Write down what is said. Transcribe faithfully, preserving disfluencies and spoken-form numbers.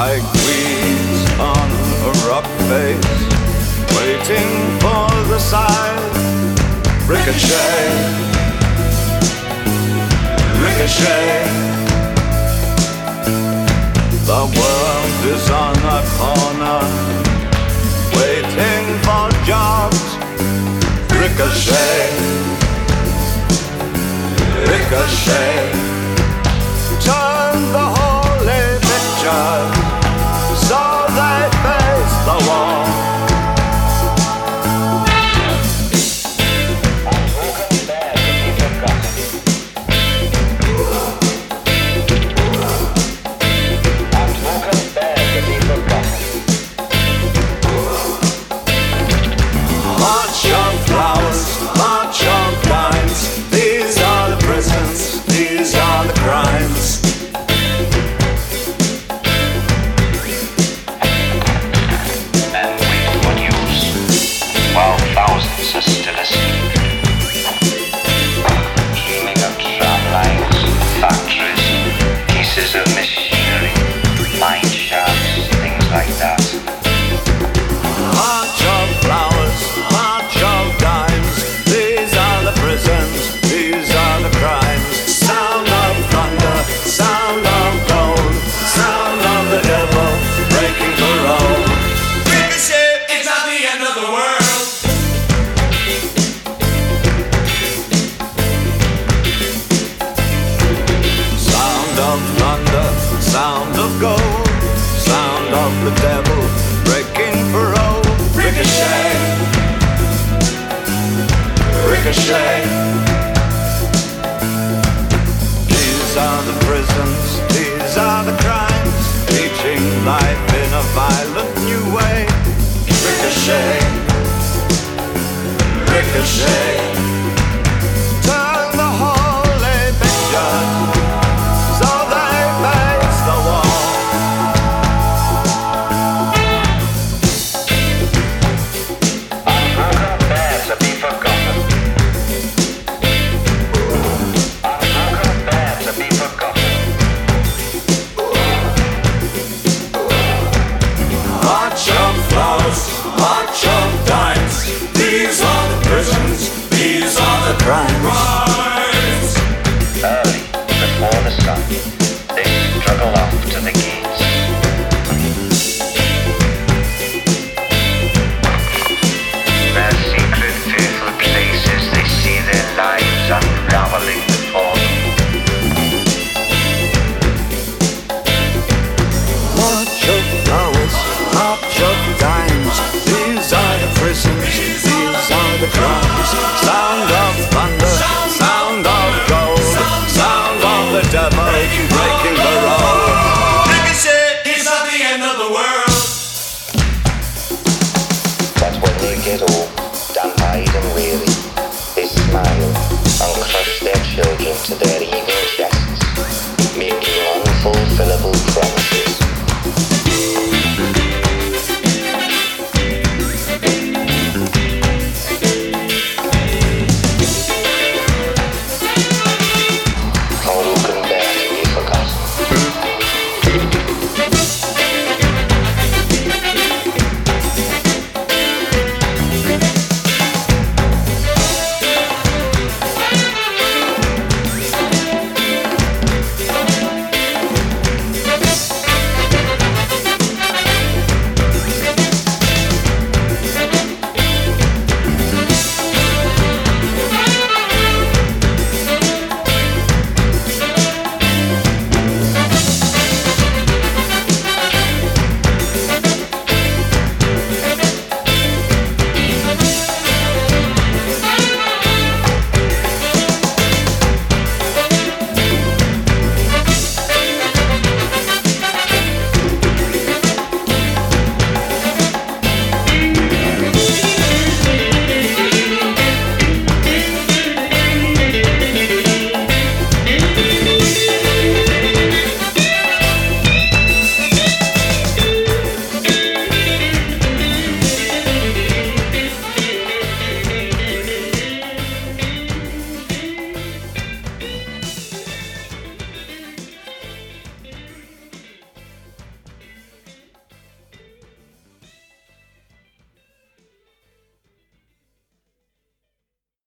like weeds on a rock face, waiting for the sign. Ricochet, ricochet. The world is on a corner, waiting for jobs. Ricochet, ricochet. Turn the holy picture so they face the wall. March on flowers, march on dimes. These are the prisons, these are the crimes. And wait for news while thousands are still asleep, dreaming of tram lines, factories, pieces of machinery, mine shafts, things like that. March on flowers, march on dimes. These are the prisons, these are the crimes. Sound of thunder, sound of gold, sound of the devil breaking the road. Ricochet is not the end of the world. Sound of thunder, sound of gold, sound of the devil breaking the road. Ricochet, ricochet. These are the prisons, these are the crimes, teaching life in a violent new way. Ricochet, ricochet. Turn the holy picture so they face the wall. Unbroken bears are be forgotten. Unbroken bears are be forgotten. March on flowers, march on dimes. These are the prisons, these are the crimes.